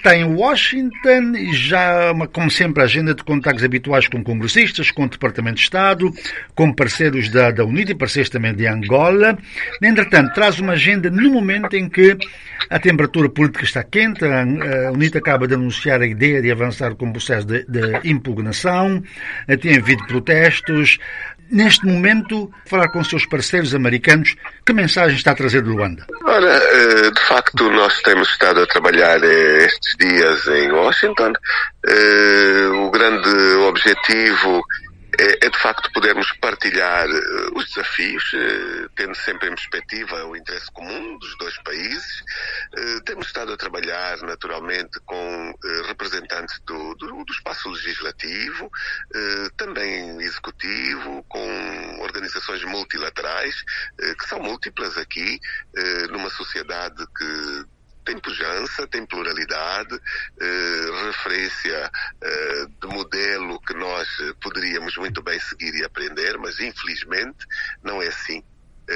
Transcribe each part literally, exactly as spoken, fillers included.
está em Washington e já, como sempre, a agenda de contactos habituais com congressistas, com o Departamento de Estado, com parceiros da, da UNITA e parceiros também de Angola. Entretanto, traz uma agenda no momento em que a temperatura política está quente. A UNITA acaba de anunciar a ideia de avançar com o processo de, de impugnação. Tem havido protestos. Neste momento, falar com os seus parceiros americanos, que mensagem está a trazer de Luanda? Ora, de facto, nós temos estado a trabalhar estes dias em Washington. O grande objetivo é, de facto, podermos partilhar os desafios, tendo sempre em perspectiva o interesse comum dos dois países. Temos estado a trabalhar, naturalmente, com representantes do, do, do espaço legislativo, também executivo, com organizações multilaterais, que são múltiplas aqui, numa sociedade que tem pujança, tem pluralidade, eh, referência eh, de modelo que nós poderíamos muito bem seguir e aprender, mas infelizmente não é assim.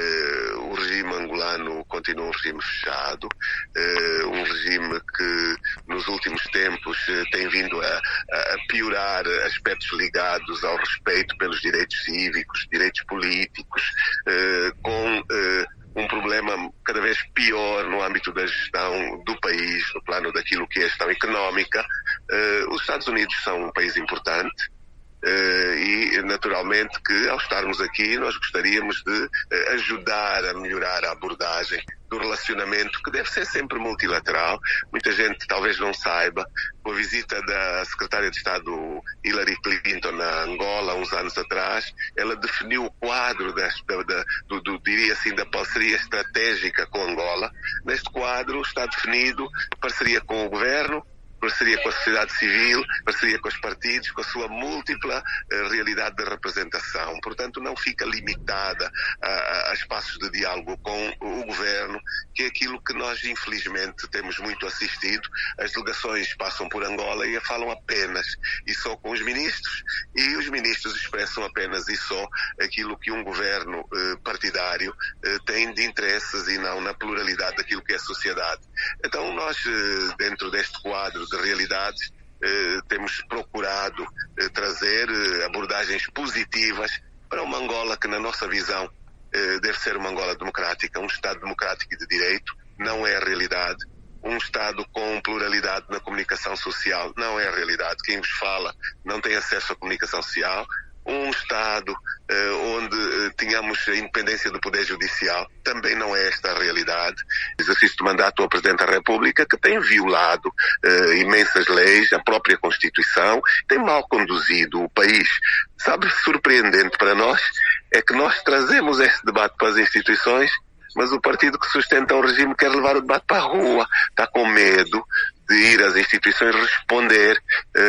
Uh, o regime angolano continua um regime fechado, uh, um regime que nos últimos tempos uh, tem vindo a, a piorar aspectos ligados ao respeito pelos direitos cívicos, direitos políticos, uh, com uh, um problema cada vez pior no âmbito da gestão do país, no plano daquilo que é a gestão económica. Uh, os Estados Unidos são um país importante. Uh, e naturalmente que ao estarmos aqui nós gostaríamos de uh, ajudar a melhorar a abordagem do relacionamento, que deve ser sempre multilateral. Muita gente talvez não saiba, com a visita da secretária de Estado Hillary Clinton na Angola uns anos atrás, ela definiu o quadro das, da, da, do, do, diria assim, da parceria estratégica com Angola. Neste quadro está definido parceria com o governo, parceria com a sociedade civil, parceria com os partidos, com a sua múltipla uh, realidade de representação. Portanto, não fica limitada a, a espaços de diálogo com o governo, que é aquilo que nós, infelizmente, temos muito assistido. As delegações passam por Angola e falam apenas e só com os ministros, e os ministros expressam apenas e só aquilo que um governo uh, partidário uh, tem de interesses e não na pluralidade daquilo que é a sociedade. Então, nós, uh, dentro deste quadro de realidades, eh, temos procurado eh, trazer eh, abordagens positivas para uma Angola que, na nossa visão, eh, deve ser uma Angola democrática, um Estado democrático e de direito. Não é a realidade. Um Estado com pluralidade na comunicação social não é a realidade. Quem vos fala não tem acesso à comunicação social. Um Estado eh, onde eh, tínhamos a independência do Poder Judicial também não é esta a realidade. Exercício de mandato ao Presidente da República, que tem violado eh, imensas leis, a própria Constituição, tem mal conduzido o país. Sabe, surpreendente para nós é que nós trazemos este debate para as instituições, mas o partido que sustenta o regime quer levar o debate para a rua, está com medo de ir às instituições responder,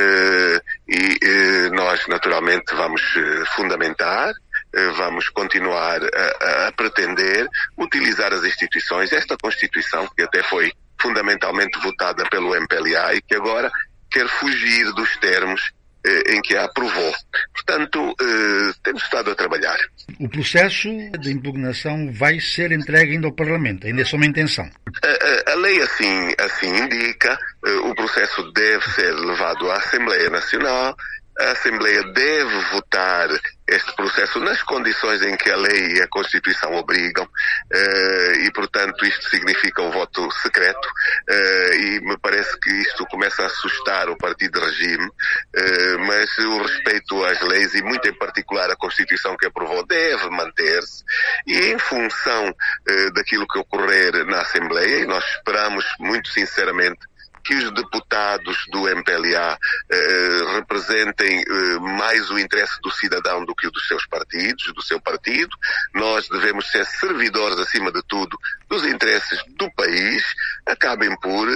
uh, e uh, nós naturalmente vamos uh, fundamentar, uh, vamos continuar a, a pretender utilizar as instituições, esta Constituição que até foi fundamentalmente votada pelo M P L A e que agora quer fugir dos termos uh, em que a aprovou. Portanto, uh, temos estado a trabalhar. O processo de impugnação vai ser entregue ainda ao Parlamento, ainda é só uma intenção. A, a, a lei assim, assim indica, uh, o processo deve ser levado à Assembleia Nacional, a Assembleia deve votar este processo nas condições em que a lei e a Constituição obrigam, uh, e, portanto, isto significa um voto secreto, uh, e me parece que isto começa a assustar o partido de regime, uh, mas o respeito às leis, e muito em particular a Constituição que aprovou, deve manter-se, e em função uh, daquilo que ocorrer na Assembleia, e nós esperamos muito sinceramente que os deputados do M P L A eh, representem eh, mais o interesse do cidadão do que o dos seus partidos, do seu partido. Nós devemos ser servidores, acima de tudo, dos interesses do país, acabem por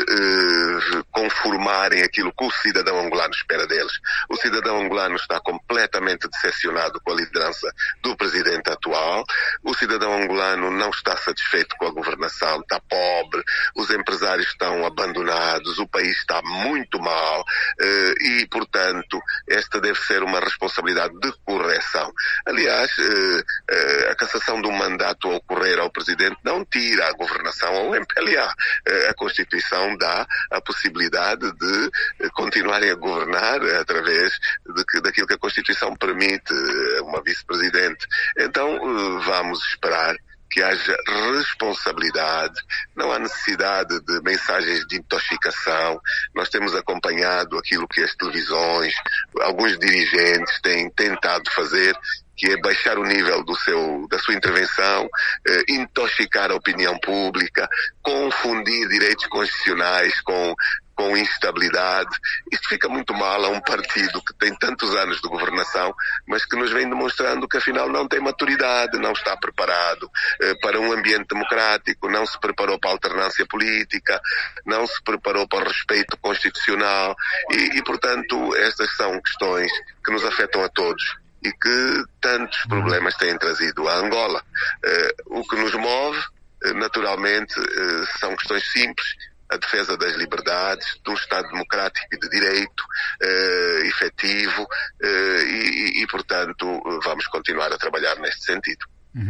eh, conformarem aquilo que o cidadão angolano espera deles. O cidadão angolano está completamente decepcionado com a liderança do presidente atual. O cidadão angolano não está satisfeito com a governação, está pobre, os empresários estão abandonados, o país está muito mal, eh, e, portanto, esta deve ser uma responsabilidade de correção. Aliás, eh, eh, a cassação do mandato a ocorrer ao presidente não tira a governação ao M P L A. Eh, a Constituição dá a possibilidade possibilidade de continuarem a governar através de, daquilo que a Constituição permite uma vice-presidente. Então, vamos esperar que haja responsabilidade, não há necessidade de mensagens de intoxicação. Nós temos acompanhado aquilo que as televisões, alguns dirigentes têm tentado fazer, que é baixar o nível do seu, da sua intervenção, eh, intoxicar a opinião pública, confundir direitos constitucionais com com instabilidade. Isto fica muito mal a um partido que tem tantos anos de governação, mas que nos vem demonstrando que afinal não tem maturidade, não está preparado eh, para um ambiente democrático, não se preparou para a alternância política, não se preparou para o respeito constitucional e, e portanto, estas são questões que nos afetam a todos e que tantos problemas têm trazido a Angola. Eh, o que nos move, eh, naturalmente, eh, são questões simples: a defesa das liberdades, de um Estado democrático e de direito eh, efetivo eh, e, e, portanto, vamos continuar a trabalhar neste sentido.